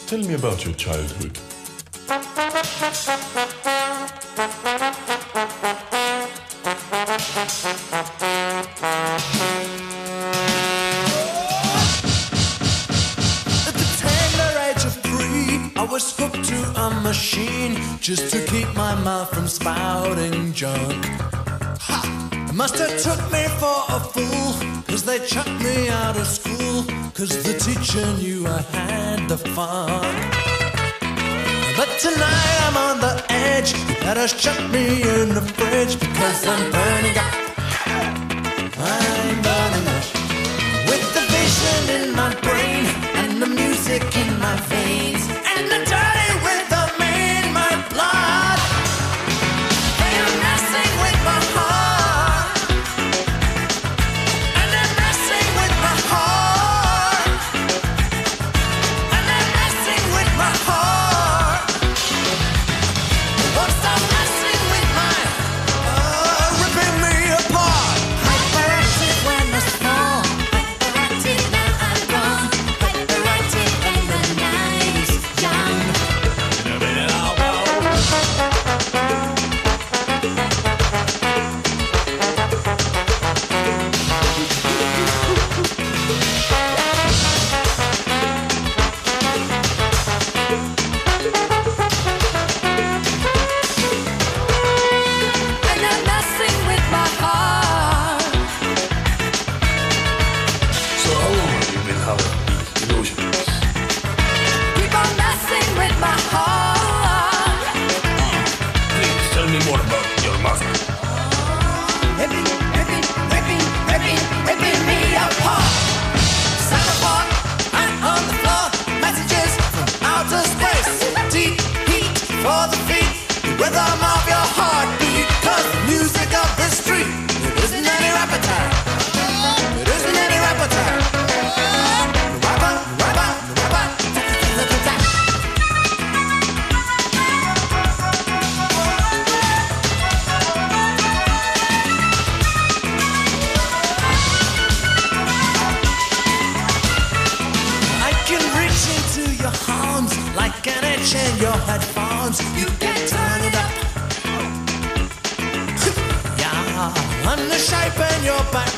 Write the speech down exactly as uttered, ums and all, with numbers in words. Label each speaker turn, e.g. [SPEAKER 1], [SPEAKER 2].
[SPEAKER 1] Tell me about your childhood.
[SPEAKER 2] At the tender age of three, I was hooked to a machine just to keep my mouth from spouting junk. Ha! They must have took me for a fool, cause they chucked me out of school, cause the teacher knew I had the fun. But tonight I'm on the edge, you better shut me in the fridge, because I'm burning up, I'm burning up. With the vision in my brain, and the music in my veins, and the dirty rhythm in my blood. They are messing with my heart, and they're messing with my heart, and they're messing with my heart. Won't stop messing with my, uh, ripping me apart.
[SPEAKER 3] Hyperactive when I was small, hyperactive now I'm grown, hyperactive in the nineties, young. And they're messing with my heart.
[SPEAKER 1] So how long have you been having these illusions?
[SPEAKER 3] Keep on messing with my heart.
[SPEAKER 1] Please tell me more about your mother.
[SPEAKER 3] Ripping, ripping, ripping, ripping, ripping me apart.
[SPEAKER 2] Sound apart, I'm on the floor. Messages from outer space. Deep heat for the feet. The rhythm of your heartbeat. Cause the music of the street, it isn't any repertoire. It isn't any repertoire. Rapper, rapper, rapper. I can reach into your arms like an itch in your headphones. You can turn it up. Yeah, and the shape in your back